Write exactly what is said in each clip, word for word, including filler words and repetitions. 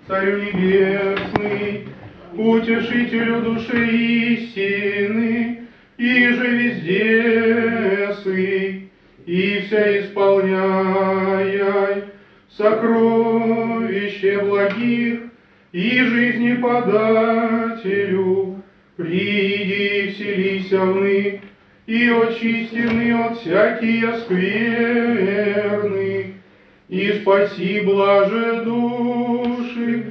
Царю небесный, утешителю души истины, и же везде сы, и вся исполняй сокровище благих, и жизни подателю, приди вселися вны, и очистены от всякие скверны, и спаси блаже души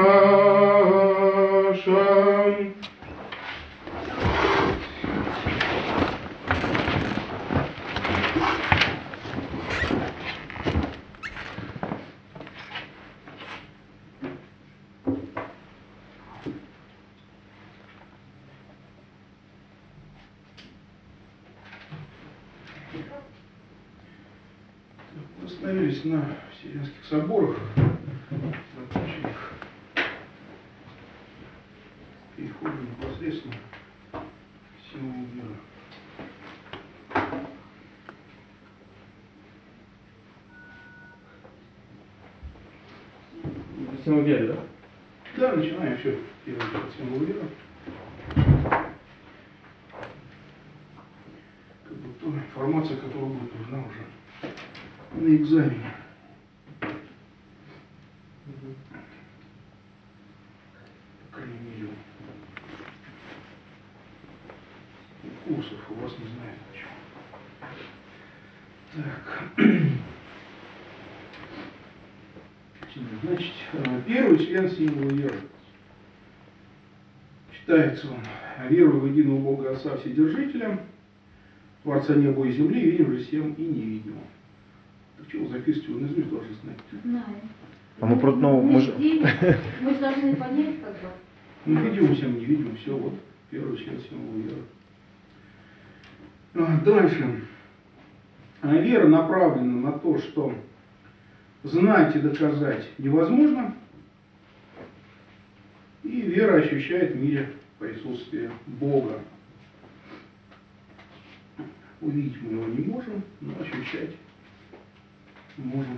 нашим. Остановились на Вселенских соборах, закончив, переходим непосредственно к символу веры. Символ веры, да? Да, начинаем все делать от символа веры. Как бы та информация, которая будет нужна уже на экзамене. По крайней мере, у курсов у вас не знаю почему. Так. Значит, первый член символа веры. Читается он: верую в единого Бога Отца Вседержителя, Творца неба и земли, видим же всем и невидимым. Так что вы записываете, вы наизусть должны знать. Знаем. А мы просто, ну, мы же... Мы должны понять, как бы. Ну, видим всем, не видим, все, вот, первый член символа веры. Дальше. Вера направлена на то, что знать и доказать невозможно, и вера ощущает в мире присутствие Бога. Увидеть мы его не можем, но ощущать можем.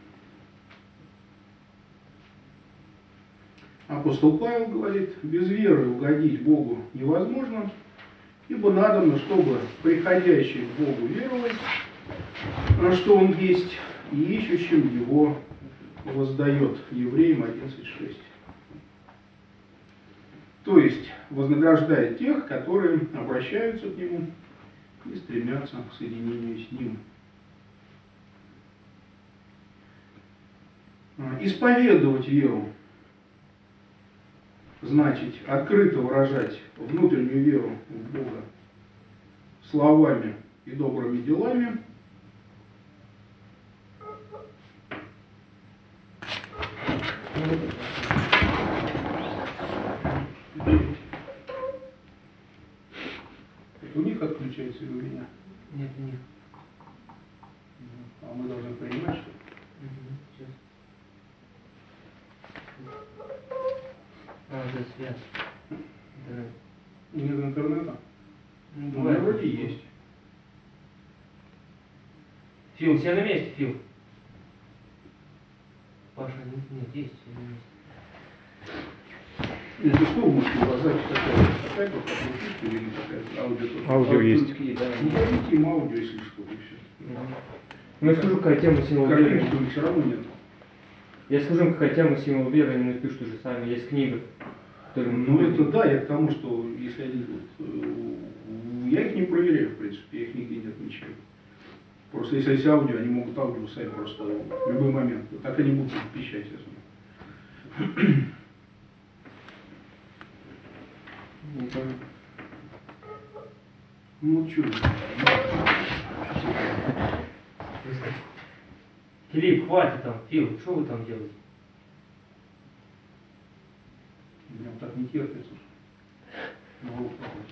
Апостол Павел говорит: без веры угодить Богу невозможно, ибо надобно, чтобы приходящий к Богу веровать, что Он есть, и ищущим Его воздает. Евреям одиннадцать шесть. То есть вознаграждает тех, которые обращаются к Нему и стремятся к соединению с Ним. Исповедовать веру значит открыто выражать внутреннюю веру в Бога словами и добрыми делами, у них отключается или у меня? Нет, у них. А мы должны понимать, что... Угу, сейчас. А, да, связь. Интернет. Нет интернета? Ну, Ну, бывает, вроде есть. Фил, все на месте, Фил? Паша, нет, есть, все на месте. Если что, вы можете у вас запись такая, такая, как вы пишете, или такая аудио тоже. Аудио есть. Да, Ну, дадите им аудио, если что, и все. ну, я скажу, какая тема символ веры. Картинки у них все равно нет. Я скажу, какая тема символ веры, они напишут уже сами. Есть книга, которую... Ну, это да, я к тому, что если они... Вот, я их не проверяю, в принципе, я их нигде не отмечаю. Просто если есть аудио, они могут аудио сами просто в любой момент. Вот так они будут пищать, я знаю. Ну, что? Филипп, хватит там, Фил, что вы там делаете? Прям так не терпится. Ну,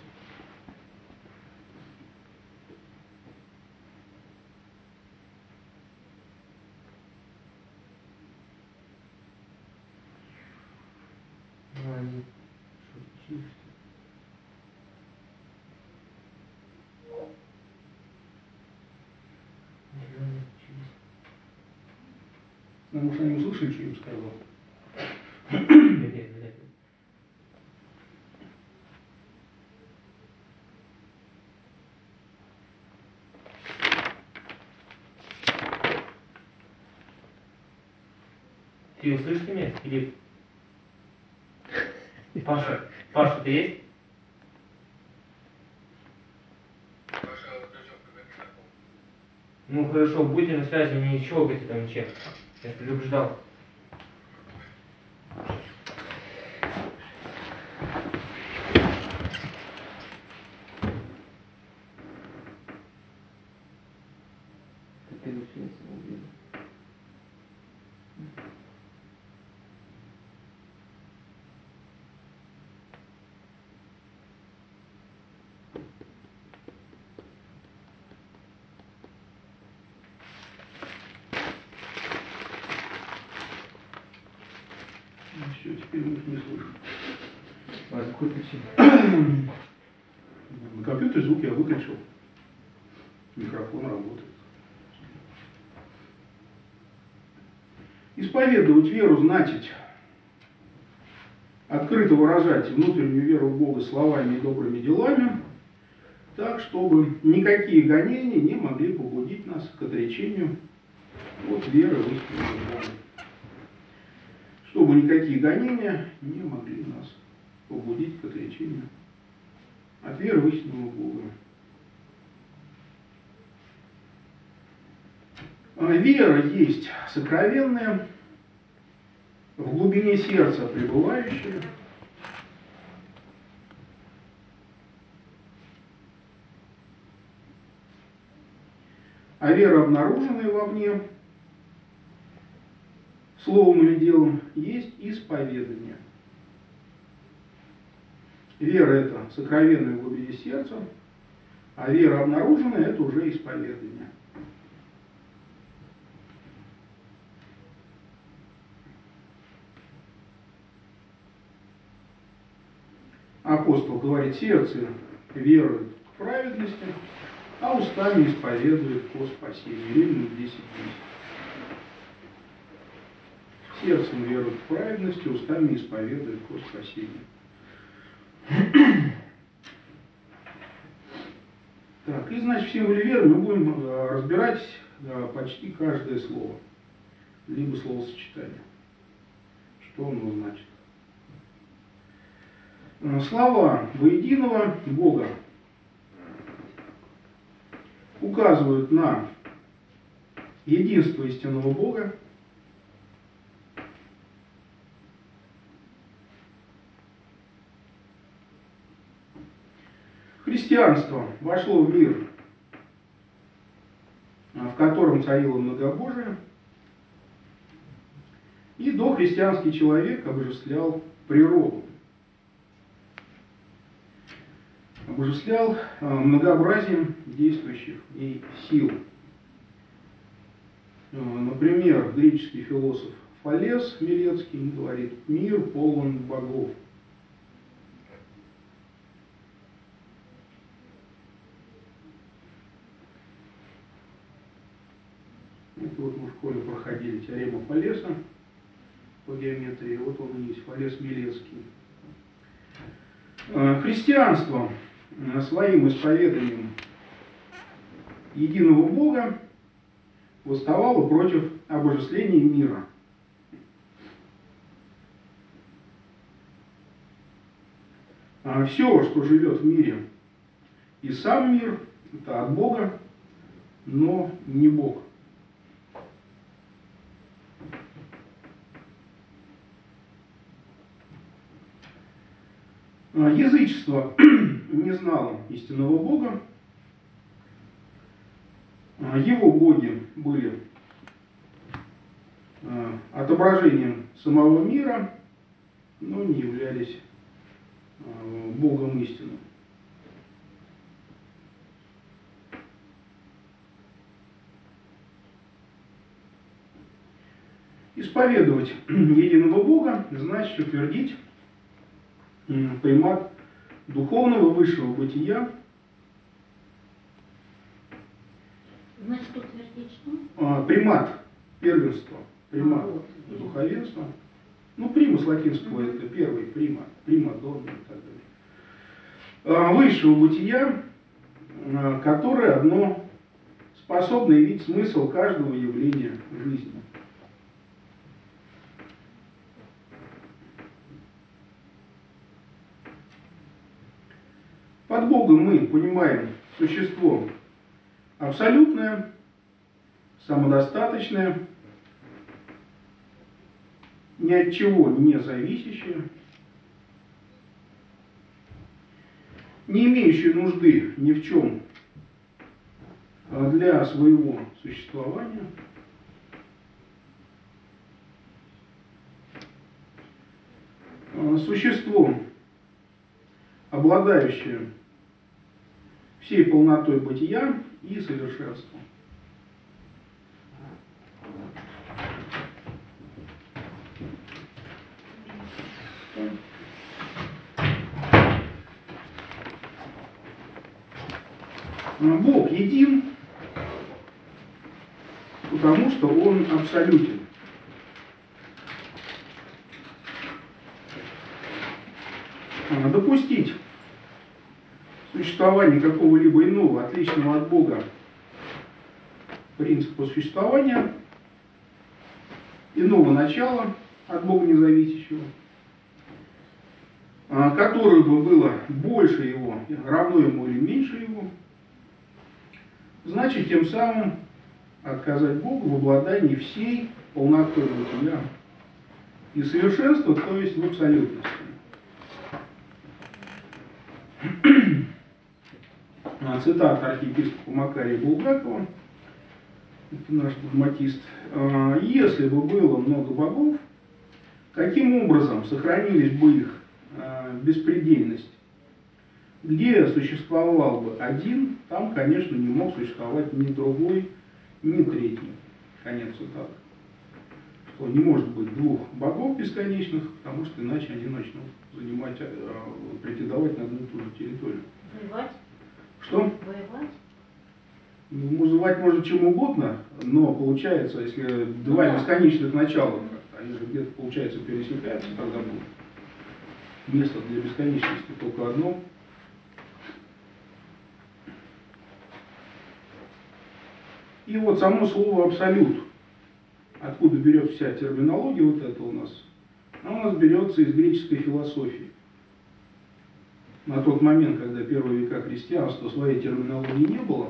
Ну, они шутили. ну, может, они услышали, что я им сказал? Нет, нет, нет. Ты услышишь меня, Филипп? Паша, Паша, ты есть? Ну хорошо, будьте на связи, не щелкайте там ничем. Я предупреждал. Ну, все, теперь мы их не слышим. А с какой причины? На компьютере звук я выключил. Микрофон работает. Исповедовать веру значит открыто выражать внутреннюю веру в Бога словами и добрыми делами, так, чтобы никакие гонения не могли побудить нас к отречению от веры в истинного Бога. Чтобы никакие гонения не могли нас побудить к отречению от веры в истинного Бога. Вера есть сокровенная, в глубине сердца пребывающая, а вера, обнаруженная вовне, словом или делом, есть исповедание. Вера – это сокровенная в глубине сердца, а вера, обнаруженная – это уже исповедание. Апостол говорит, сердце верует к праведности, а устами исповедует ко спасению. Римлянам десять десять. Сердцем верует к праведности, устами исповедует ко спасению. Так, и значит, в символе веры мы будем разбирать почти каждое слово, либо словосочетание. Что оно значит? Слова воединого Бога указывают на единство истинного Бога, христианство вошло в мир, в котором царило многобожие, и дохристианский человек обожествлял природу, обожествлял многообразием действующих и сил. Например, греческий философ Фалес Милецкий говорит: «Мир полон богов». Это вот мы в школе проходили теорему Фалеса по геометрии. Вот он и есть, Фалес Милецкий. Христианство своим исповеданием единого Бога восставало против обожествления мира. Все, что живет в мире, и сам мир, это от Бога, но не Бог. Язычество не знало истинного Бога. Его боги были отображением самого мира, но не являлись Богом истинным. Исповедовать единого Бога значит утвердить примат духовного высшего бытия. Значит, утвердить что? Примат первенства, примат А, вот. духовенства Ну, прима с латинского это первый, прима, прима, дonna и так далее. А, высшего бытия, а, которое одно способно явить смысл каждого явления жизни. Под Богом мы понимаем существо абсолютное, самодостаточное, ни от чего не зависящее, не имеющее нужды ни в чем для своего существования, существо, обладающее всей полнотой бытия и совершенством. Бог един, потому что Он абсолютен. Допустить существование какого-либо иного, отличного от Бога принципа существования, иного начала, от Бога независящего, которое бы было больше его, равно ему или меньше его, значит тем самым отказать Богу в обладании всей полнотой бытия и совершенства, то есть в абсолютности. Цитата архиепископа Макария Булгакова, это наш догматист. Если бы было много богов, каким образом сохранились бы их беспредельность? Где существовал бы один, там, конечно, не мог существовать ни другой, ни третий. Конец цитаты. Что не может быть двух богов бесконечных, потому что иначе они начнут занимать, претендовать на одну и ту же территорию. Воевать? Что? Воевать? Ну, называть можно чем угодно, но получается, если два да. бесконечных начала, они же где-то, получается, пересекаются, тогда будет место для бесконечности только одно. И вот само слово «абсолют», откуда берется вся терминология вот это у нас, она у нас берется из греческой философии. На тот момент, когда первые века христианства своей терминологии не было,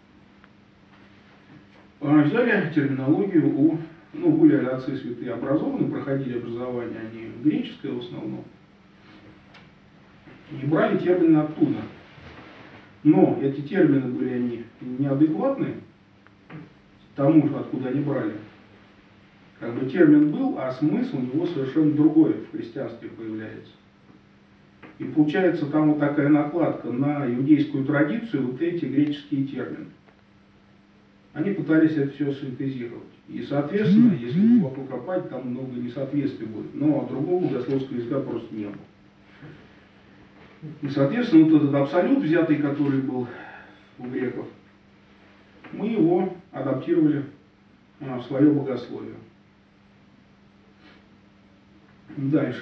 взяли терминологию у, ну, были отцы святые образованы, проходили образование, они греческое в основном, и брали термины оттуда. Но эти термины были они неадекватны тому же, откуда они брали. Как бы термин был, а смысл у него совершенно другой в христианстве появляется. И получается там вот такая накладка на иудейскую традицию, вот эти греческие термины. Они пытались это все синтезировать. И, соответственно, если глубоко копать, там много несоответствий будет. Но другого богословского языка просто не было. И, соответственно, вот этот абсолют, взятый, который был у греков, мы его адаптировали в свое богословие. Дальше.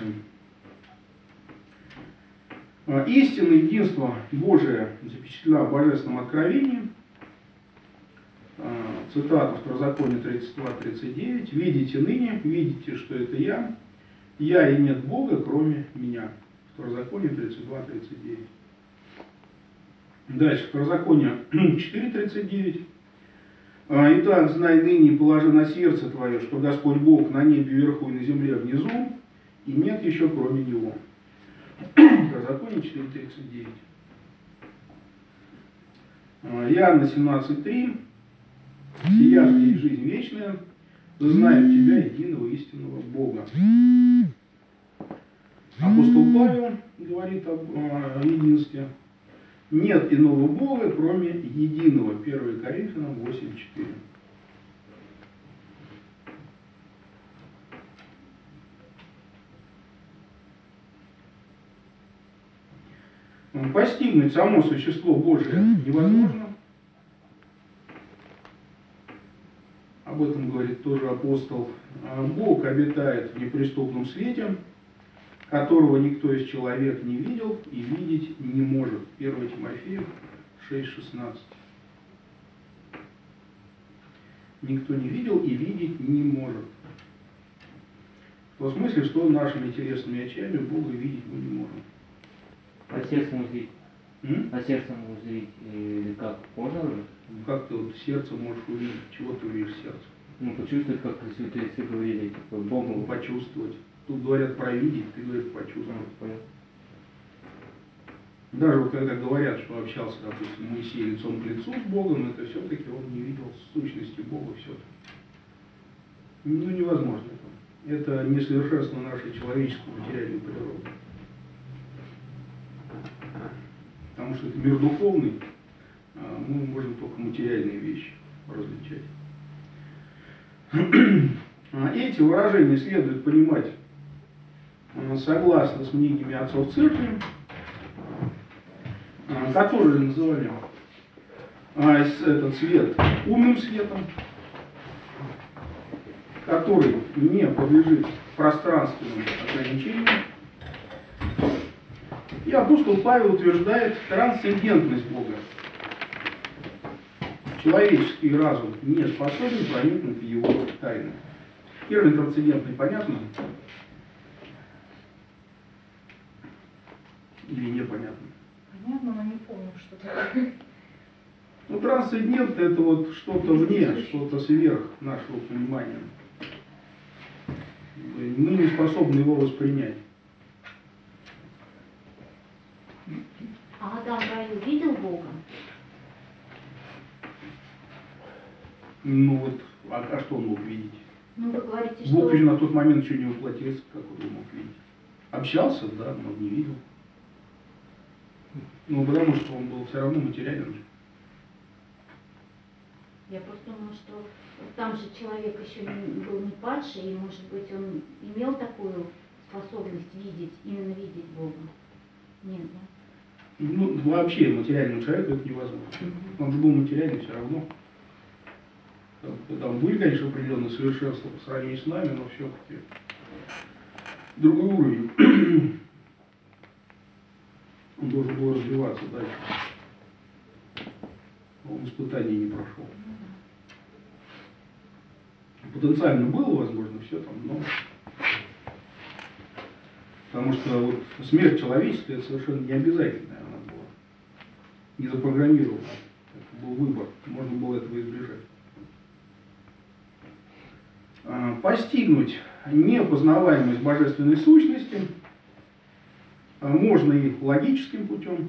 Истина единства Божия запечатлена в Божественном откровении. Цитата Второзакония тридцать два тридцать девять. «Видите ныне, видите, что это я, я и нет Бога, кроме меня». Второзаконие тридцать два тридцать девять. Дальше. Второзаконие четыре тридцать девять. «Итак, знай ныне и положи на сердце твое, что Господь Бог на небе вверху и на земле внизу, и нет еще кроме Него». Второзаконие четыре тридцать девять. Иоанна семнадцать три. «Сия же есть жизнь вечная, да знают тебя, единого истинного Бога». Апостол Павел говорит об э, единстве. «Нет иного Бога, кроме единого». первое Коринфянам восемь четыре. Постигнуть само существо Божие невозможно. Об этом говорит тоже апостол, Бог обитает в неприступном свете, которого никто из человек не видел и видеть не может. первое Тимофею шесть шестнадцать. Никто не видел и видеть не может. В том смысле, что нашими телесными очами Бога видеть мы не можем. А сердцем узрить? М? А сердцем узрить или как? Можно уже? Ну, как ты вот сердце можешь увидеть? Чего ты увидишь сердце? Ну, почувствовать, как святые отцы говорили, как Богу. Ну, почувствовать. Тут говорят про видеть, ты говоришь почувствовать. А, понял. Даже вот когда говорят, что общался, допустим, Моисей лицом к лицу с Богом, это все-таки он не видел сущности Бога все-таки. Ну, невозможно это. Это несовершенство нашей человеческой материальной природы. Потому что это мир духовный, а мы можем только материальные вещи различать. Эти выражения следует понимать согласно с мнениями отцов церкви, которые называли этот свет умным светом, который не подлежит пространственным ограничениям. И апостол Павел утверждает трансцендентность Бога. Человеческий разум не способен проникнуть в его тайны. Термин трансцендентный понятно? Или непонятно? Понятно, но не помню, что такое. Ну, трансцендент — это вот что-то вне, что-то сверх нашего понимания. Мы не способны его воспринять. А Адам в раю видел Бога? Ну вот, а, а что он мог видеть? Ну, вы говорите, Бог что... же на тот момент еще не воплотился, как он мог видеть. Общался, да, но не видел. Ну, потому что он был все равно материален. Я просто думала, что там же человек еще не, был не падший, и, может быть, он имел такую способность видеть, именно видеть Бога. Нет, да? Ну, вообще материальному человеку это невозможно. Он же был материальный все равно. Там, там были, конечно, определенные совершенства по сравнению с нами, но все-таки другой уровень. Он должен был развиваться дальше. Он испытаний не прошел. Потенциально было возможно все там, но... Потому что вот смерть человеческая это совершенно не обязательная она была. Не запрограммирована. Это был выбор. Можно было этого избежать. Постигнуть непознаваемость божественной сущности можно и логическим путем.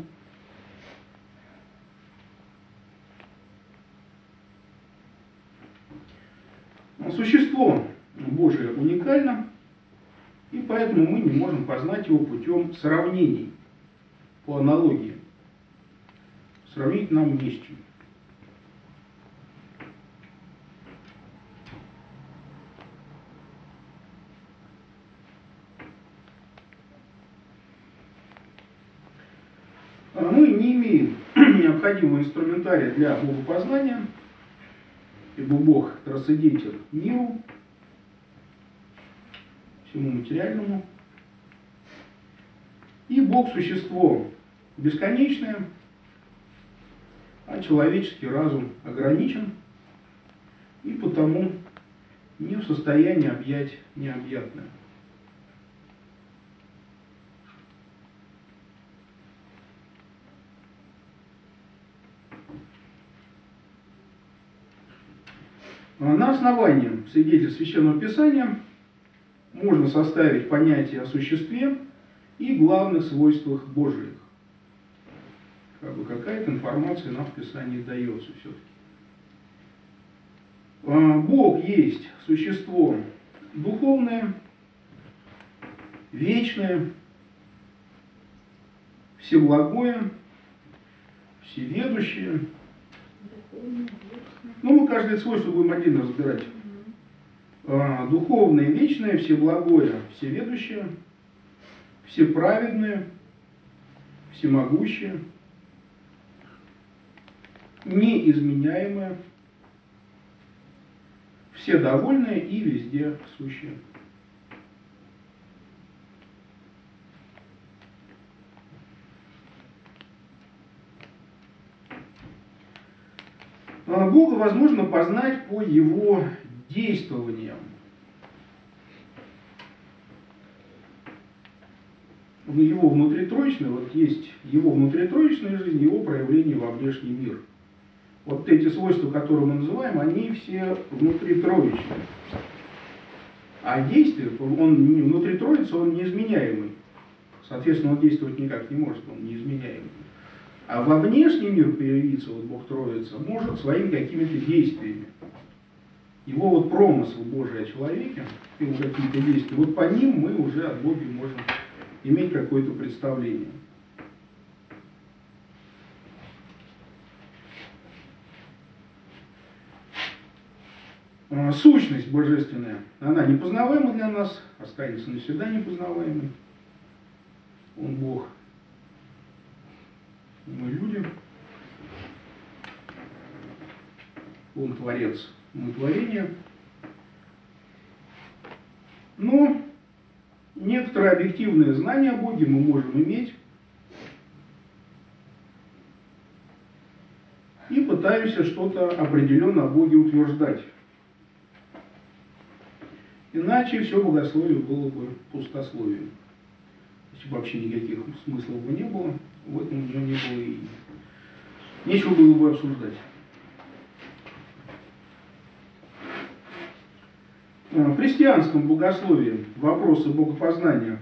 Существо Божие уникально, и поэтому мы не можем познать его путем сравнений, по аналогии. Сравнить нам не с чем. Мы не имеем необходимого инструментария для богопознания, ибо Бог трансцендентен миру, всему материальному. И Бог существо бесконечное, а человеческий разум ограничен и потому не в состоянии объять необъятное. На основании свидетельств Священного Писания можно составить понятие о существе и главных свойствах Божьих. Как бы какая-то информация нам в Писании дается все-таки. Бог есть существо духовное, вечное, всеблагое, всеведущее. Ну, мы каждое свойство будем отдельно разбирать. А, духовное, вечное, всеблагое, всеведущее, всеправедное, всемогущее, неизменяемое, вседовольное и везде сущее. Бога возможно познать по Его действованиям. Его внутритроечная, вот есть Его внутритроечная жизнь, Его проявление во внешний мир. Вот эти свойства, которые мы называем, они все внутритроечные. А действие, он внутри Троицы, он неизменяемый. Соответственно, он действовать никак не может, он неизменяемый. А во внешний мир появиться, вот Бог Троица, может своими какими-то действиями. Его вот промысл Божий о человеке, его какие-то действия, вот по ним мы уже от Бога можем иметь какое-то представление. Сущность божественная, она непознаваема для нас, останется навсегда непознаваемой. Он Бог, мы люди. Он Творец, мы творение. Но некоторое объективное знание о Боге мы можем иметь и пытаемся что-то определенно о Боге утверждать. Иначе все богословие было бы пустословием. Если бы вообще никаких смыслов бы не было, в этом у него не было и нечего было бы обсуждать. В христианском богословии вопросы богопознания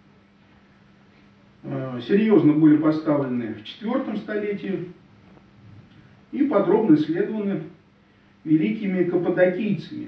серьезно были поставлены в четвёртом столетии и подробно исследованы великими каппадокийцами.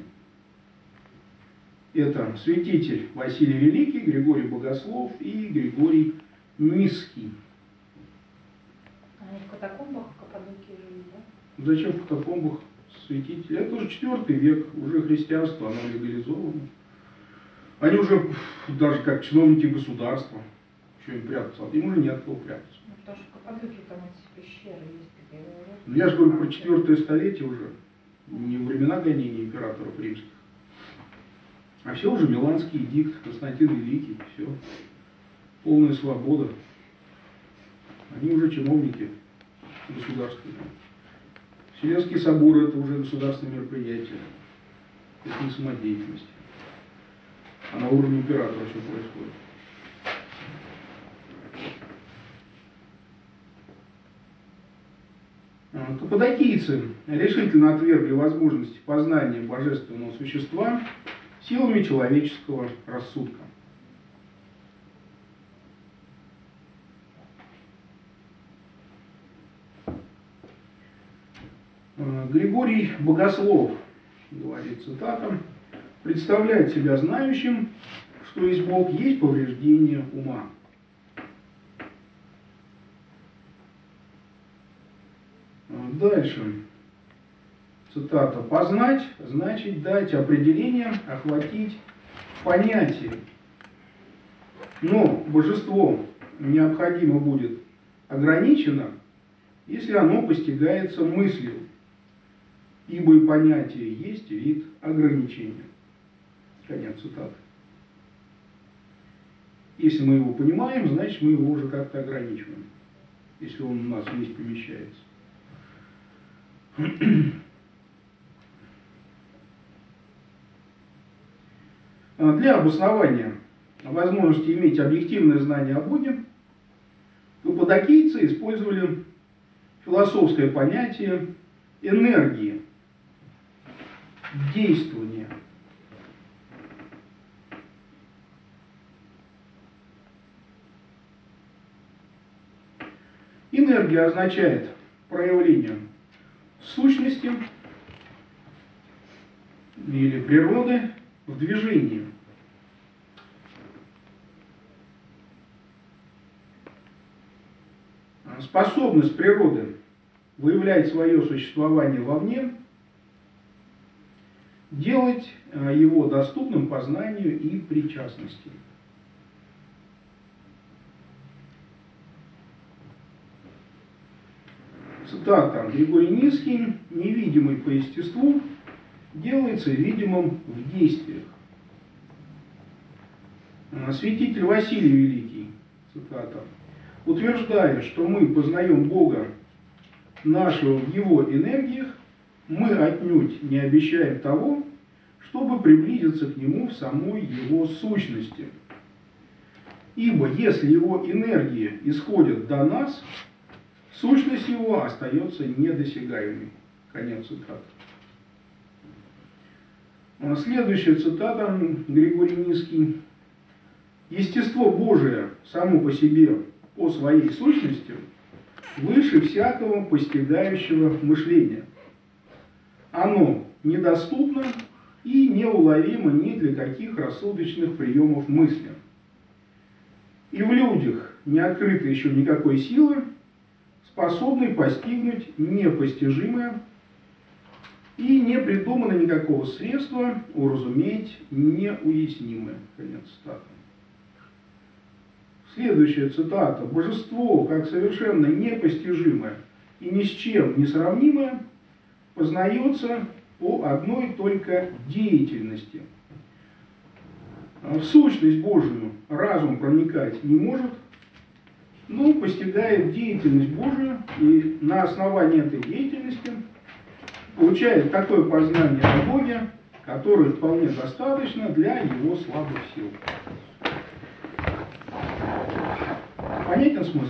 Это святитель Василий Великий, Григорий Богослов и Григорий Низкий. Они в катакомбах в Каппадокии жили, да? Зачем в катакомбах святители? Это уже четвертый век, уже христианство, оно легализовано. Они уже даже как чиновники государства. Что им прятаться? А им уже нет кого прятаться. Ну, потому что в Каппадокии там эти пещеры есть такие. Ну, я же говорю про четвертое столетие уже. Не времена гонений императоров римских. А все уже Миланский эдикт, Константин Великий, все. Полная свобода. Они уже чиновники государственные. Вселенский собор — это уже государственное мероприятие. Это не самодеятельность. А на уровне императора что происходит? Каппадокийцы решительно отвергли возможность познания божественного существа силами человеческого рассудка. Григорий Богослов, говорит цитата, представляет себя знающим, что есть Бог, есть повреждение ума. Дальше. Цитата. Познать значит дать определение, охватить понятие. Но божество необходимо будет ограничено, если оно постигается мыслью, ибо и понятие есть вид ограничения. Конец цитаты. Если мы его понимаем, значит мы его уже как-то ограничиваем, если он у нас весь помещается. Для обоснования возможности иметь объективное знание о Боге каппадокийцы использовали философское понятие энергии, действования. Энергия означает проявление сущности или природы в движении. Способность природы выявлять свое существование вовне, делать его доступным познанию и причастности. Цитата. Григорий Низкий, невидимый по естеству, делается видимым в действиях. Святитель Василий Великий, цитата, утверждая, что мы познаем Бога нашего в Его энергиях, мы отнюдь не обещаем того, чтобы приблизиться к Нему в самой Его сущности. Ибо если Его энергии исходят до нас, сущность Его остается недосягаемой. Конец цитаты. Следующая цитата, Григорий Низкий. Естество Божие само по себе, по своей сущности, выше всякого постигающего мышления. Оно недоступно и неуловимо ни для каких рассудочных приемов мысли. И в людях не открыто еще никакой силы, способной постигнуть непостижимое, и не придумано никакого средства уразуметь неуяснимое. Конец цитаты. Следующая цитата. Божество, как совершенно непостижимое и ни с чем не сравнимое, познается по одной только деятельности. В сущность Божию разум проникать не может, но постигает деятельность Божию и на основании этой деятельности получает такое познание о Боге, которое вполне достаточно для его слабых сил. Понятен смысл?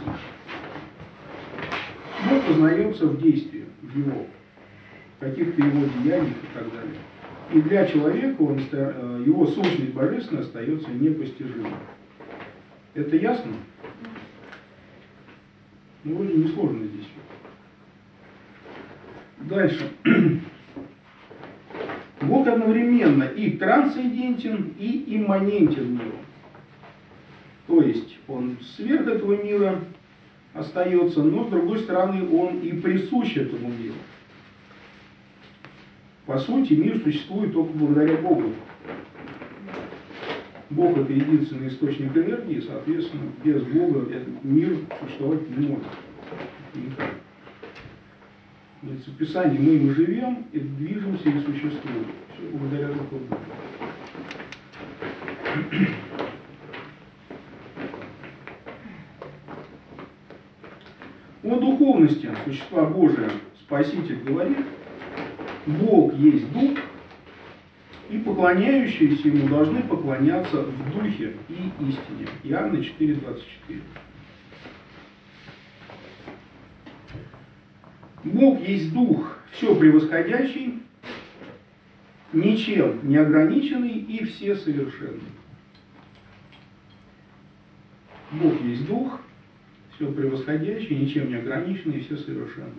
Бог познается в действии, в его, в каких-то его деяниях и так далее. И для человека он, его сущность божественная остается непостижимой. Это ясно? Ну, вроде не сложно здесь. Дальше. Бог одновременно и трансцендентен, и имманентен миру. То есть он сверх этого мира остается, но с другой стороны он и присущ этому миру. По сути, мир существует только благодаря Богу. Бог — это единственный источник энергии, соответственно, без Бога этот мир существовать не может. Никак. В Писании мы им живем, и движемся, и существуем. Все благодаря только Богу. О духовности существа Божия Спаситель говорит: Бог есть Дух, и поклоняющиеся Ему должны поклоняться в Духе и истине. Иоанна четыре двадцать четыре. Бог есть Дух, все превосходящий, ничем не ограниченный и всесовершенный. Бог есть Дух, все превосходящий, ничем не ограниченный и всесовершенный.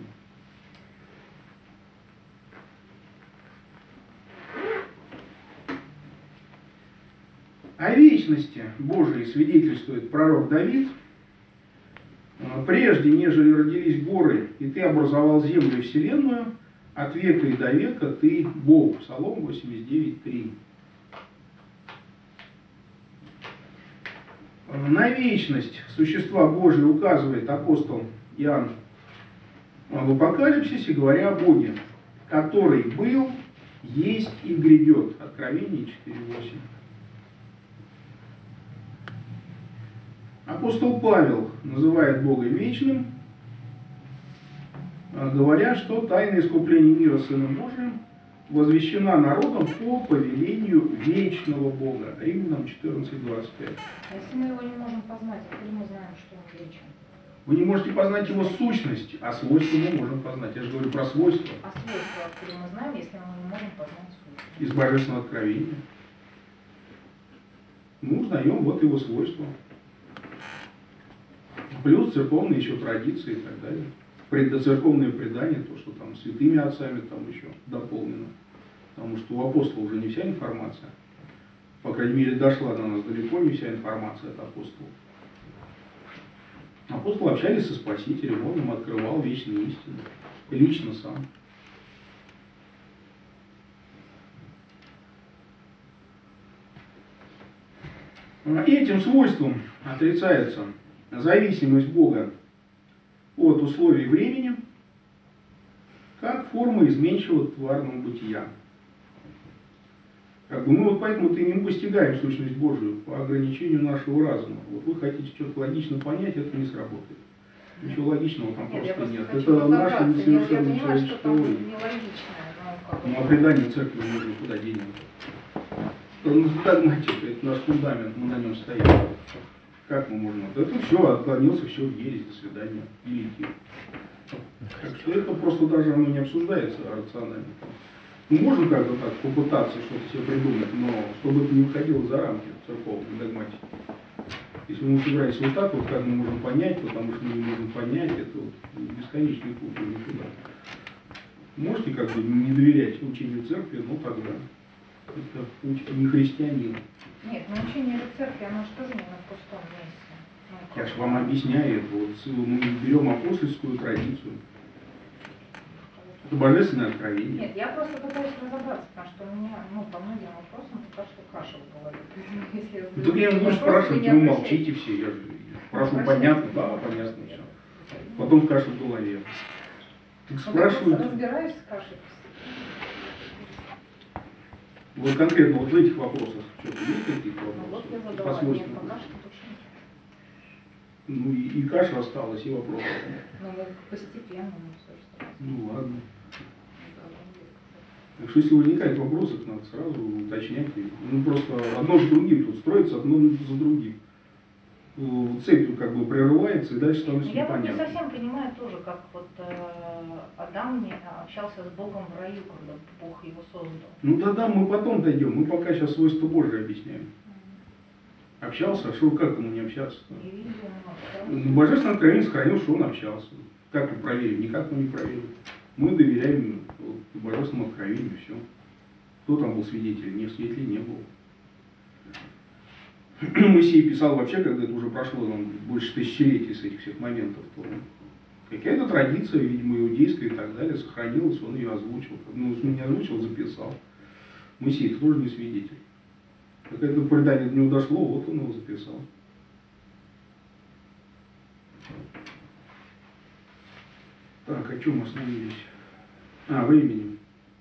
О вечности Божией свидетельствует пророк Давид: «Прежде, нежели родились горы, и ты образовал землю и вселенную, от века и до века ты Бог». Псалом восемьдесят девять три. На вечность существа Божия указывает апостол Иоанн в Апокалипсисе, говоря о Боге, который был, есть и грядет. Откровение четыре восемь. Апостол Павел называет Бога вечным, говоря, что тайна искупления мира Сыном Божиим возвещена народом по повелению вечного Бога. Римлянам четырнадцать двадцать пять. Если мы его не можем познать, откуда мы знаем, что он вечен? Вы не можете познать его сущность, а свойства мы можем познать. Я же говорю про свойства. А свойства откуда мы знаем, если мы не можем познать свойства? Из божественного откровения. Мы узнаем вот его свойства. Плюс церковные еще традиции и так далее. Предцерковные предания, то, что там святыми отцами там еще дополнено. Потому что у апостола уже не вся информация. По крайней мере, дошла до нас далеко не вся информация от апостолов. Апостолы общались со Спасителем, он им открывал вечные истины. Лично сам. И этим свойством отрицается зависимость Бога от условий времени, как форма изменчивого тварного бытия. Как бы мы вот поэтому-то и не постигаем сущность Божию по ограничению нашего разума. Вот вы хотите что-то логично понять, это не сработает. Ничего логичного там Нет, я просто просто нет. хочу Это наше разобраться. Я, я несовершенное понимаю, что человеческое там воля. нелогичное, но как бы... Ну, а предание церкви мы же куда денем? Ну, догматика, это наш фундамент, мы на нем стоим. Как мы можем? Это все, отклонился, все, в ересь, до свидания, великий. Так что это просто даже оно не обсуждается рационально. Мы можем как бы так попытаться что-то себе придумать, но чтобы это не выходило за рамки церковной догматики. Если мы собираемся вот так, вот как мы можем понять, потому что мы не можем понять, это вот бесконечный путь никуда. Можете как бы не доверять учению церкви, ну тогда это путь не христианина. Нет, но учение церкви, оно же тоже не на пустом месте. Ну, Я как же бы- вам объясняю, это вот мы берем апостольскую традицию. Это божественное откровение. Нет, я просто пытаюсь разобраться, потому что у меня, ну, по многим вопросам пока что каша в голове. Если я Ну, так я не буду вопросы, спрашивать, не вы обращайтесь. молчите все. Я же спрашиваю, Спросите. понятно? Да, понятно все. Потом каша в голове. Так Ну, так спрашивают. разбираюсь с кашей. Вот конкретно вот в этих вопросах что-то есть какие-то Ну, вот вопросы? я По задала, нет, свойствам? пока что больше нет. Ну и, и каша осталась, и вопросов. Ну, мы постепенно, мы все же сразу. Ну ладно. Не продолжим. Так что если возникают вопросы, надо сразу уточнять. Ну просто одно за другим тут строится, одно за другим. Ну, цепь как бы прерывается, и дальше становится Я вот не непонятно. совсем понимаю тоже, как вот э, Адам не общался с Богом в раю, когда Бог его создал. Ну тогда мы потом дойдем, мы пока сейчас свойства Божие объясняем. Общался, а что, как ему не общаться? Не видел, он общался. Ну, Божественное откровение сохранил, что он общался. Как мы проверим? Никак мы не проверим. Мы доверяем вот, Божественному откровению, все. Кто там был свидетель? Не свидетелей не было. Моисей писал вообще, когда это уже прошло там, больше тысячелетий с этих всех моментов, то какая-то традиция, видимо, иудейская и так далее, сохранилась, он ее озвучил. Ну, не озвучил, записал. Моисей тоже не свидетель. Какое-то предание до него дошло, вот он его записал. Так, о чем остановились? А, времени.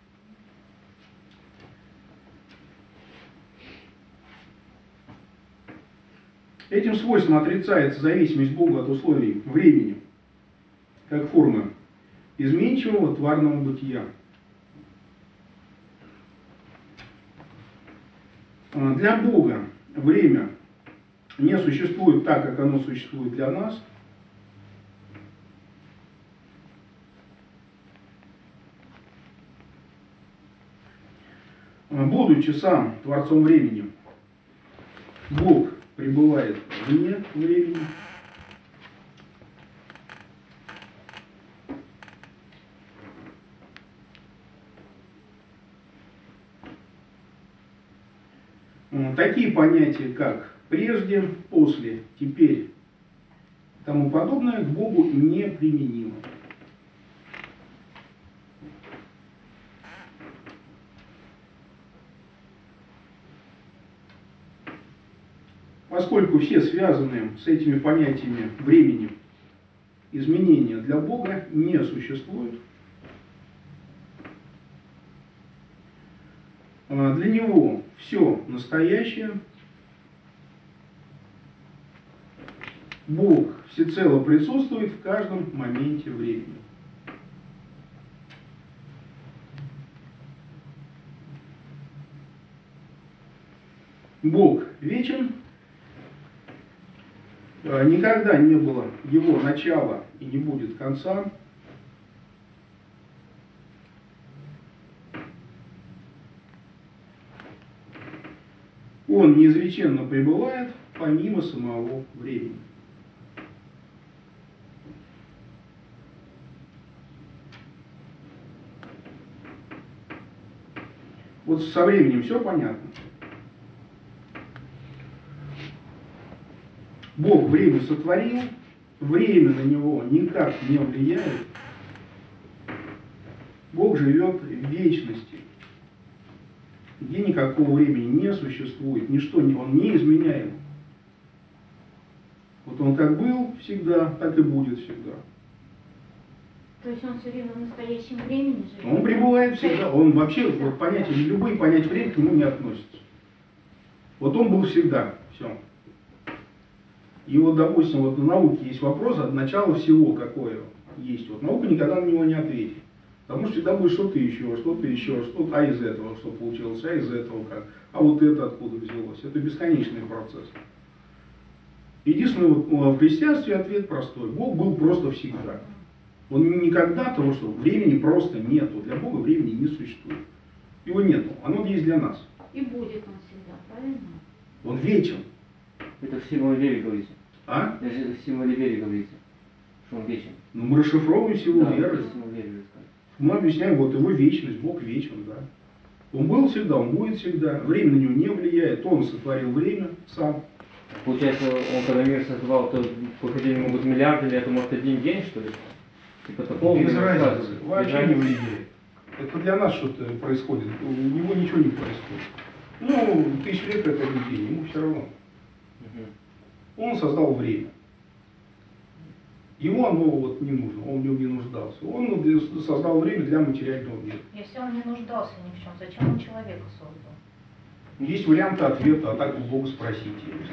Этим свойством отрицается зависимость Бога от условий времени, как формы изменчивого тварного бытия. Для Бога время не существует так, как оно существует для нас. Будучи сам Творцом времени, Бог пребывает вне времени. Такие понятия, как прежде, после, теперь и тому подобное, к Богу неприменимы. Поскольку все связанные с этими понятиями времени изменения для Бога не существуют, для Него все настоящее, Бог всецело присутствует в каждом моменте времени. Бог вечен, никогда не было Его начала и не будет конца. Он неизреченно пребывает помимо самого времени. Вот со временем все понятно. Бог время сотворил, время на него никак не влияет. Бог живет в вечности, где никакого времени не существует, ничто, он не изменяем. Вот он как был всегда, так и будет всегда. То есть он все время в настоящем времени живет? Он пребывает всегда. Он вообще, вот понятия, любые понятия времени к нему не относятся. Вот он был всегда. Все. И вот, допустим, вот на науке есть вопрос от начала всего, какое есть. Вот наука никогда на него не ответит. Потому что всегда будет что-то еще, что-то еще, что-то, а из этого что получилось, а из этого как, а вот это откуда взялось. Это бесконечный процесс. Единственное, вот, в христианстве ответ простой. Бог был просто всегда. Он никогда того, что времени просто нету. Для Бога времени не существует. Его нету. Оно есть для нас. И будет он всегда, правильно? Он вечен. Это в символе веры говорится. А? Это в символе веры говорится, что он вечен. Ну, мы расшифровываем силу Да, веры. это символ веры, сказать. Мы объясняем вот его вечность. Бог вечен, да. Он был всегда, он будет всегда. Время на него не влияет. Он сотворил время сам. Получается, он когда мир создавал, то по хотению могут миллиарды лет, а может один день, что ли? Типа такого Без не разницы. рассказывают. Вообще Без не разницы. влияет. Это для нас что-то происходит. У него ничего не происходит. Ну, тысячи лет это не день, ему все равно. Мгм. Он создал время. Ему оно вот не нужно, он в нем не нуждался. Он вот создал время для материального мира. Если он не нуждался ни в чем, зачем он человека создал? Есть варианты ответа, а так у Бога спросите.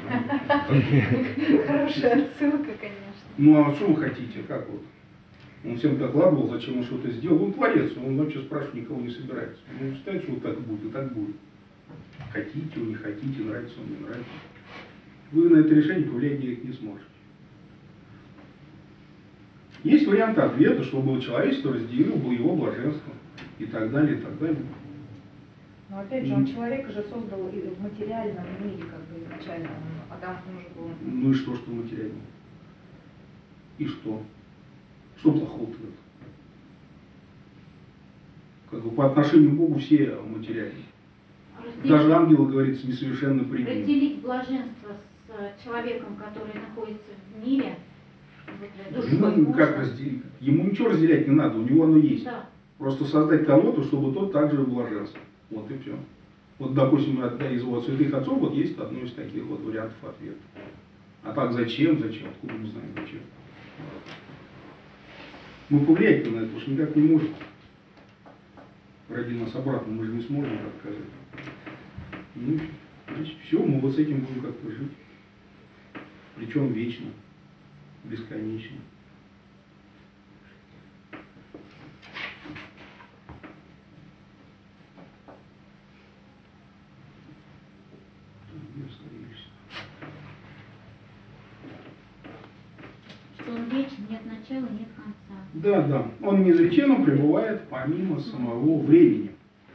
Хорошая отсылка, конечно. Ну а что вы хотите, как вот? Он всем докладывал, зачем он что-то сделал. Он творец, он вообще спрашивать никого не собирается. Он считает, что вот так будет, и так будет. Хотите вы, не хотите, нравится вам, не нравится. Вы на это решение повлиять никак не сможете. Есть варианты ответа, чтобы человечество разделило бы его блаженство. И так далее, и так далее. Но опять же, он человека же создал и в материальном мире, как бы изначально. Он, Адам уже был. Ну и что, что материально? И что? Что плохого-то в этом? Как бы по отношению к Богу все материальны. Разделить, Даже ангелы, говорится, несовершенно приняты. разделить блаженство с человеком, который находится в мире, вот, душой, Ему как можно? разделить? Ему ничего разделять не надо, у него оно есть. Да. Просто создать кого-то, чтобы тот также блаженствовал. Вот и все. Вот, допустим, из вот святых отцов вот есть одно из таких вот вариантов ответа. А так зачем, зачем, откуда мы знаем, зачем. Мы повлиять на это уж никак не можем. Ради нас обратно мы же не сможем так сказать. Ну, значит, все, мы вот с этим будем как-то жить. Причем вечно, бесконечно. Где остановились? Что он вечен, нет начала, нет конца. Да, да. Он неизреченно пребывает помимо самого времени.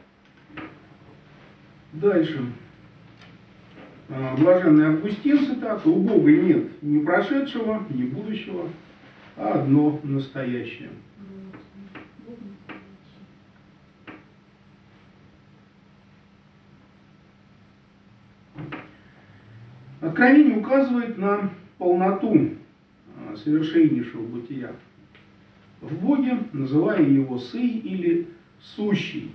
Дальше. А, Блаженный Августин, цитата: «У Бога нет ни прошедшего, ни будущего, а одно настоящее». Вот. Бог настоящий. Откровение указывает на полноту а, совершеннейшего бытия в Боге, называя его Сый или Сущий.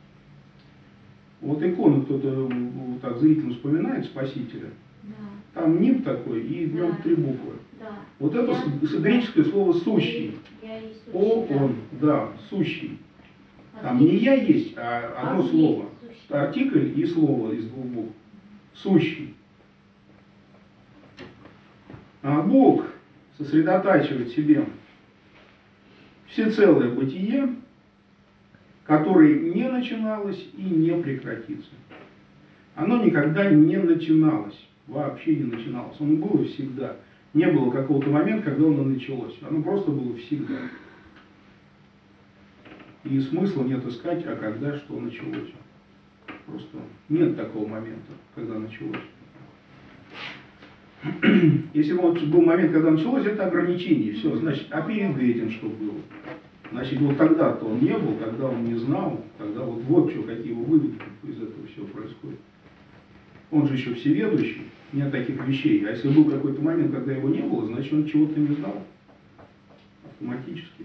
Вот икону кто-то вот так зрительно вспоминает Спасителя. Да. Там нимб такой и в нем Да. три буквы. Да. Вот это Я- с- с- греческое слово «сущий». Я, я и сущий, О, да. он, да, сущий. А Там здесь- не я есть, а а одно здесь слово. сущий. Артикль и слово из двух букв. Сущий. А Бог сосредотачивает в себе всецелое бытие, которое не начиналось и не прекратится. Оно никогда не начиналось, вообще не начиналось. Оно было всегда. Не было какого-то момента, когда оно началось. Оно просто было всегда. И смысла нет искать, а когда что началось. Просто нет такого момента, когда началось. Если вот был момент, когда началось, это ограничение. Все, значит, а перед этим что было? Значит, вот тогда-то он не был, тогда он не знал, тогда вот, вот что, какие выводы из этого всего происходят. Он же еще всеведущий, нет таких вещей. А если был какой-то момент, когда его не было, значит, он чего-то не знал. Автоматически.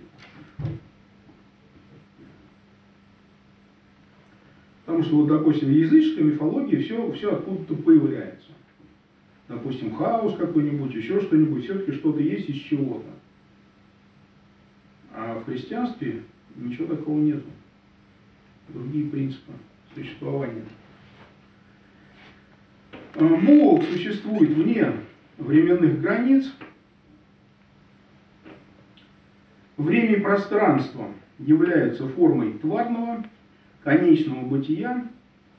Потому что, вот, допустим, в языческой мифологии все, все откуда-то появляется. Допустим, хаос какой-нибудь, еще что-нибудь, все-таки что-то есть из чего-то. А в христианстве ничего такого нету. Другие принципы существования. Бог существует вне временных границ. Время и пространство являются формой тварного, конечного бытия,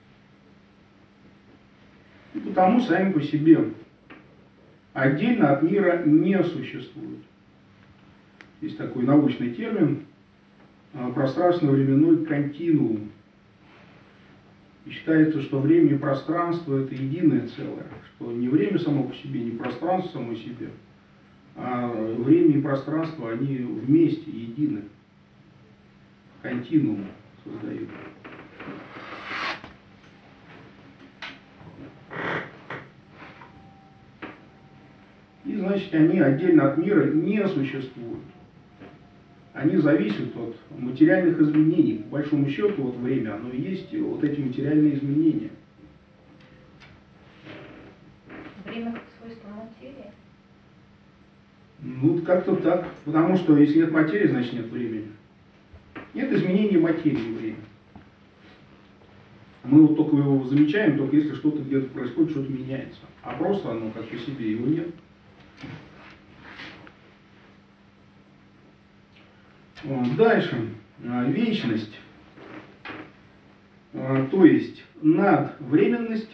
и потому сами по себе отдельно от мира не существуют. Есть такой научный термин пространственно-временной континуум. И считается, что время и пространство – это единое целое, что не время само по себе, не пространство само по себе, а время и пространство, они вместе, едины. Континуум создают. И, значит, они отдельно от мира не существуют. Они зависят от материальных изменений. По большому счету, вот время, оно и есть вот эти материальные изменения. Время как свойство материи? Ну, как-то так. Потому что если нет материи, значит нет времени. Нет изменения материи времени. Мы вот только его замечаем, только если что-то где-то происходит, что-то меняется. А просто оно как по себе, его нет. Дальше. Вечность. То есть надвременность,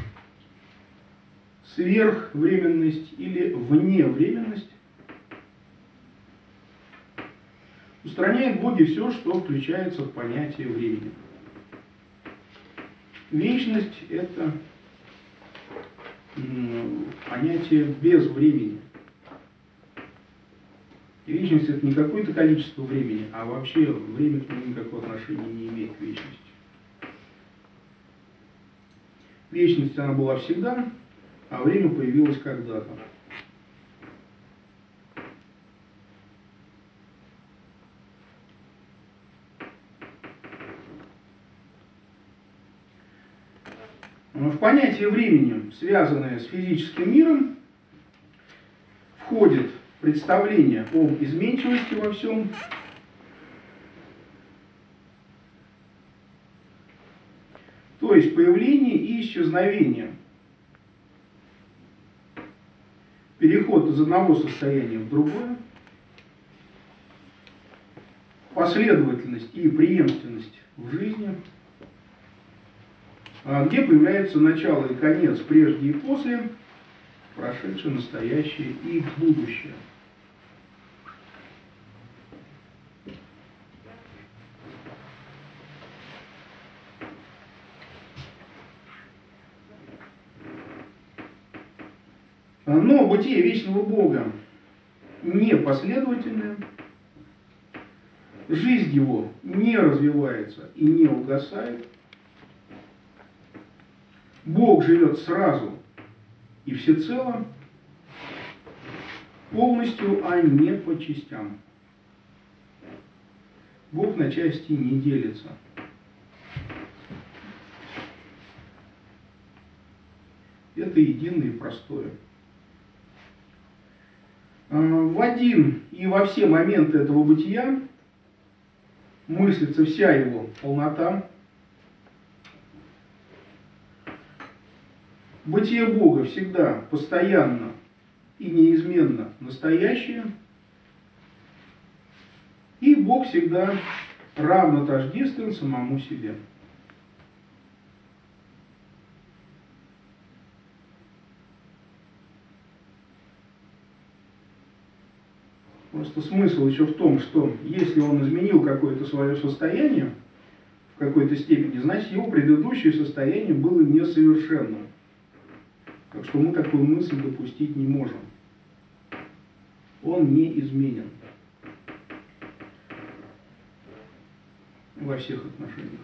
сверхвременность или вневременность устраняет в Боге все, что включается в понятие времени. Вечность – это понятие без времени. И вечность – это не какое-то количество времени, а вообще время к нему никакого отношения не имеет к вечности. Вечность, она была всегда, а время появилось когда-то. В понятие времени, связанное с физическим миром, входит представление об изменчивости во всем, то есть появление и исчезновение, переход из одного состояния в другое, последовательность и преемственность в жизни, где появляется начало и конец, прежде и после, прошедшее, настоящее и будущее. Но бытие вечного Бога не последовательное, жизнь его не развивается и не угасает. Бог живет сразу и всецело, полностью, а не по частям. Бог на части не делится. Это единое и простое. В один и во все моменты этого бытия мыслится вся его полнота. Бытие Бога всегда постоянно и неизменно настоящее. И Бог всегда равно тождествен самому себе. Просто смысл еще в том, что если он изменил какое-то свое состояние в какой-то степени, значит его предыдущее состояние было несовершенным. Так что мы такую мысль допустить не можем. Он не изменен во всех отношениях.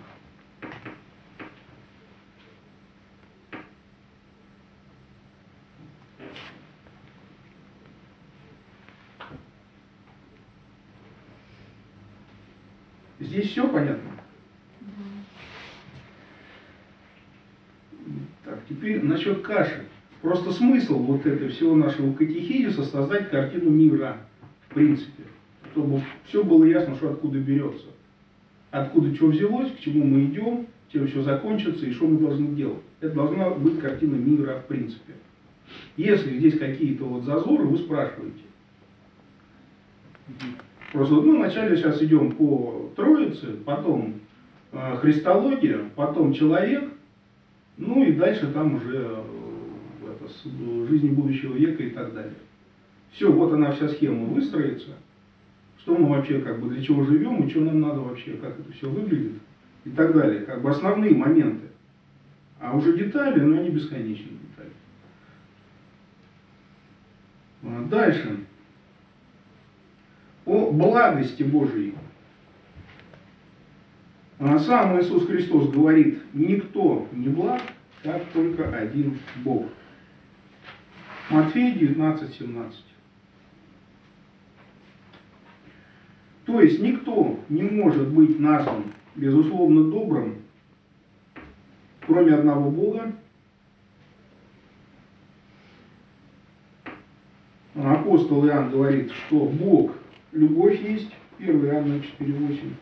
Здесь все понятно? Так, теперь насчет каши. Просто смысл вот этого всего нашего катехизиса создать картину мира, в принципе. чтобы все было ясно, что откуда берется. Откуда что взялось, к чему мы идем, чем все закончится и что мы должны делать. Это должна быть картина мира в принципе. Если здесь какие-то вот зазоры, вы спрашиваете. Просто мы вначале сейчас идем по Троице, потом э, Христология, потом человек, ну и дальше там уже э, это, с, жизни будущего века и так далее. Все, вот она вся схема выстроится. Что мы вообще, как бы, для чего живем и что нам надо вообще, как это все выглядит и так далее. Как бы основные моменты. А уже детали, но они бесконечные детали. А дальше. О благости Божией. А сам Иисус Христос говорит, никто не благ, как только один Бог. Матфея девятнадцать семнадцать. То есть никто не может быть назван безусловно добрым, кроме одного Бога. Апостол Иоанн говорит, что Бог любовь есть, первое Иоанна четыре восемь.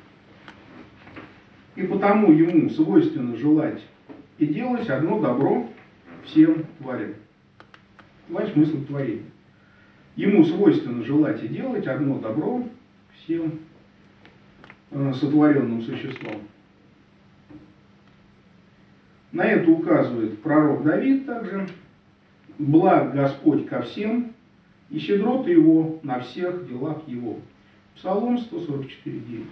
И потому ему свойственно желать и делать одно добро всем тварям. Понимаешь, смысл творения. Ему свойственно желать и делать одно добро всем э, сотворенным существам. На это указывает пророк Давид также. Благ Господь ко всем, и щедроты его на всех делах его. Псалом сто сорок четыре девять.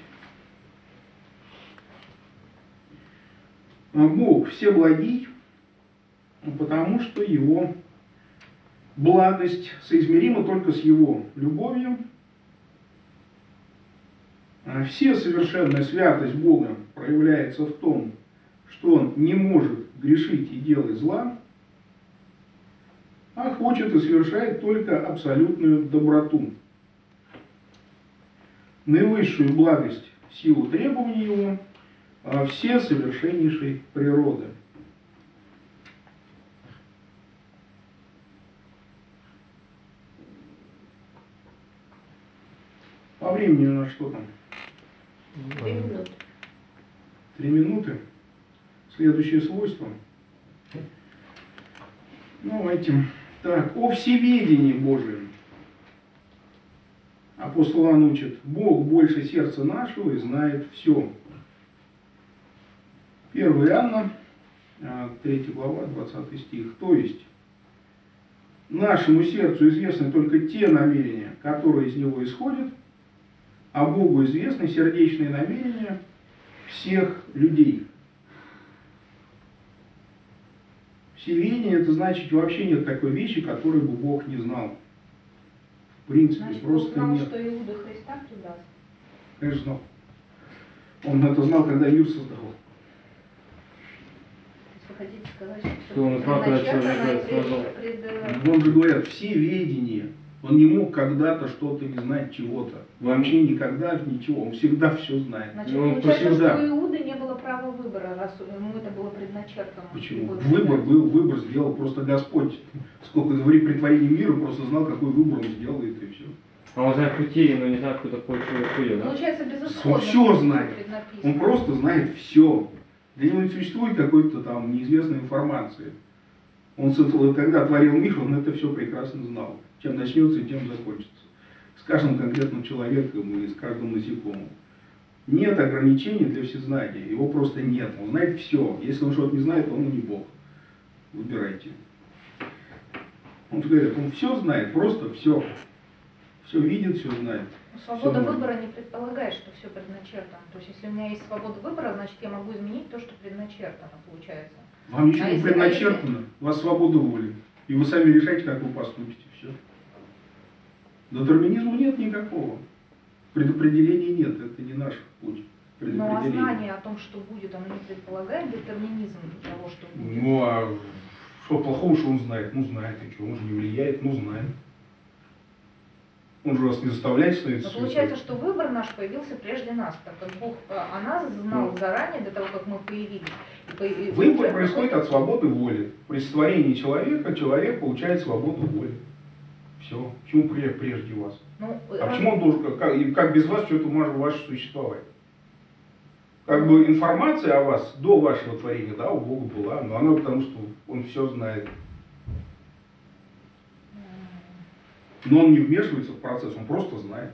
Бог всеблагий, потому что его благость соизмерима только с его любовью. Все совершенная святость Бога проявляется в том, что Он не может грешить и делать зла, а хочет и совершает только абсолютную доброту. Наивысшую благость в силу требований Его, а все совершеннейшей природы. По времени у нас что там? Три минуты. Три минуты. Следующее свойство. Давайте. Так, о всеведении Божием. Апостол Иоанн учит, Бог больше сердца нашего и знает все. первое Иоанна, третья глава, двадцатый стих. То есть, нашему сердцу известны только те намерения, которые из него исходят, а Богу известны сердечные намерения всех людей. Всеведение — это значит, вообще нет такой вещи, которую бы Бог не знал. В принципе, Значит, просто Бог знал, нет. что Иуда Христа предаст. Конечно, знал. Он это знал, когда мир создавал. Вы хотите сказать, что, Что он знал, когда предначертано и человека создал. пред, пред, Вон же говорят, всеведение. Он не мог когда-то что-то не знать чего-то. Вообще никогда ничего. Он всегда все знает. Значит, Ну, получается, всегда. что у Иуды не было права выбора, раз ему это было предначертано. Почему? Какой Выбор предмет. был, выбор сделал просто Господь. Сколько говорит при творении мира, просто знал, какой выбор он сделает, и все. А он знает пути, но не знает, кто такой человек ходит, да? Получается, безусловно. Он все знает. преднаписано. Он просто знает все. Для него не существует какой-то там неизвестной информации. Он, когда творил мир, он это все прекрасно знал. Чем начнется и тем закончится. С каждым конкретным человеком и с каждым насекомым. Нет ограничений для всезнания. Его просто нет. Он знает все. Если он что-то не знает, то он не Бог. Выбирайте. Он говорит, он все знает, просто все. Все видит, все знает. Свобода Всё выбора не предполагает, что все предначертано. То есть, если у меня есть свобода выбора, значит, я могу изменить то, что предначертано, получается. Вам ничего А не если- предначертано. У вас свобода воли. И вы сами решаете, как вы поступите. Все. Детерминизма нет никакого. Предопределения нет. Это не наш путь. Но Предопределение. знание о том, что будет, оно не предполагает детерминизм того, что будет. Ну а что плохого, что он знает? Ну знает, и что? Он же не влияет, ну знает. Он же вас не заставляет становиться. Но получается, что выбор наш появился прежде нас, так как Бог а, о нас знал заранее, до того, как мы появились. И по- и Выбор уже происходит от свободы воли. При сотворении человека человек получает свободу воли. Все. Почему пре- прежде вас? Ну, А раз- почему он должен, как, как- и как без вас что-то может ваше существовать? Как бы информация о вас до вашего творения, да, у Бога была, но она потому что он все знает. Но он не вмешивается в процесс, он просто знает.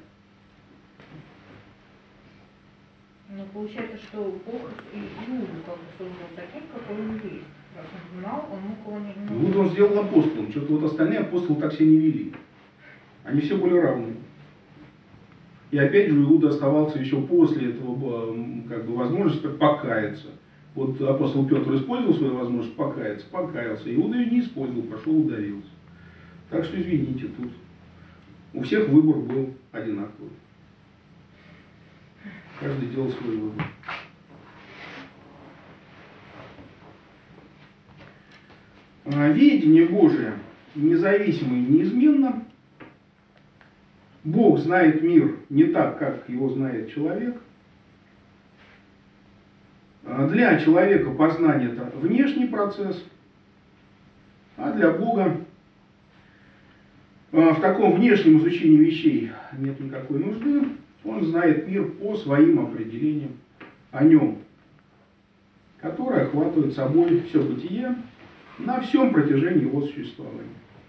Ну, получается, что Бог и Иуду как бы создал таким, какой он есть. Раз он знал, он мог его не... ну, Иуда он сделал апостолом, что-то вот остальные апостолы так себя не вели. Они все были равны. И опять же Иуда оставался еще после этого м, как бы возможности покаяться. Вот апостол Петр использовал свою возможность покаяться, покаялся. Иуда ее не использовал, пошел удавился. Так что извините, тут у всех выбор был одинаковый. Каждый делал свой выбор. А, Видение Божие независимо и неизменно. Бог знает мир не так, как его знает человек. А для человека познание это внешний процесс, а для Бога а, в таком внешнем изучении вещей нет никакой нужды. Он знает мир по своим определениям о нем, которые охватывают собой все бытие на всем протяжении его существования.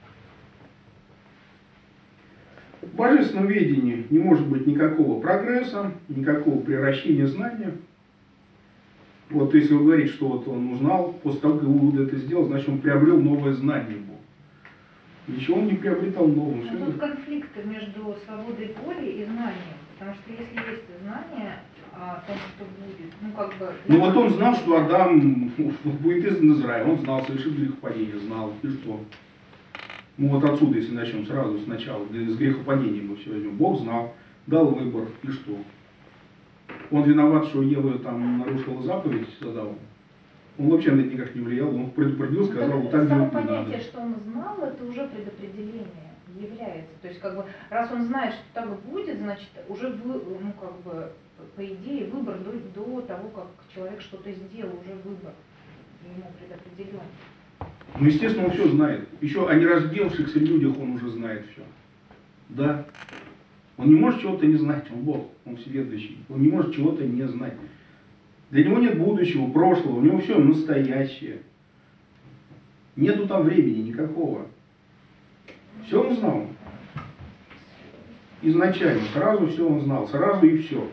В божественном видении не может быть никакого прогресса, никакого превращения знания. Вот если вы говорите, что вот он узнал, после того, как Иуда это сделал, значит он приобрел новое знание Бога. Ничего он не приобретал нового. Ну, тут конфликт между свободой воли и знанием. Потому что если есть знание о том, что будет, ну как бы... Ну вот он знал, что Адам будет изгнан из рая, он знал, совершит грехопадение, знал, и что? Ну вот отсюда, если начнем сразу, сначала, с грехопадения мы все возьмем. Бог знал, дал выбор, и что? Он виноват, что Ева там нарушила заповедь с Адамом? Он вообще на это никак не влиял, он предупредил, сказал, вот так само делать не понятие, надо. что он знал, это уже предопределение является. То есть, как бы, раз он знает, что так будет, значит, уже вы, ну, как бы, по идее, выбор до, до того, как человек что-то сделал, уже выбор ему предопределен. Ну, естественно, он все знает. Еще о неразделавшихся людях он уже знает все. Да. Он не может чего-то не знать, он Бог, он всеведущий. Он не может чего-то не знать. Для него нет будущего, прошлого, у него все настоящее. Нету там времени никакого. Все он знал. Изначально, сразу все он знал, сразу и все.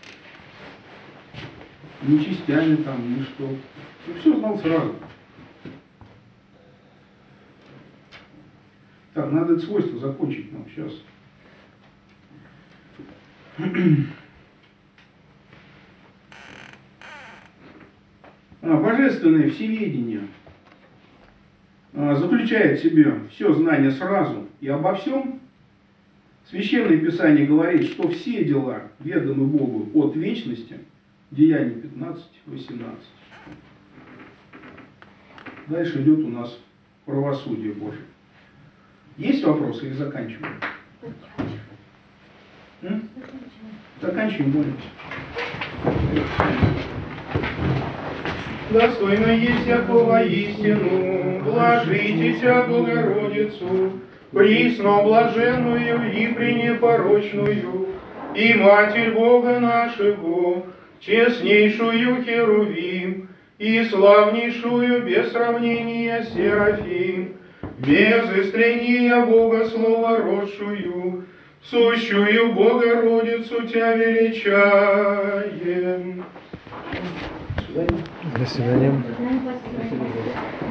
Ни частями там, ни что. Он все знал сразу. Так, надо это свойство закончить нам сейчас. А, божественное всеведение а, заключает в себе все знание сразу и обо всем. Священное Писание говорит, что все дела ведомы Богу от вечности. Деяния пятнадцать восемнадцать. Дальше идет у нас правосудие Божие. Есть вопросы или заканчиваем? М? Заканчиваем, молимся. Достойно есть всякого истину, блажитеся Богородицу, присно блаженную и пренепорочную, и Матерь Бога нашего, честнейшую Херувим, и славнейшую без сравнения Серафим, без истрения Бога Слова родшую, сущую Богородицу Тя величаем. До свидания. До свидания. Спасибо.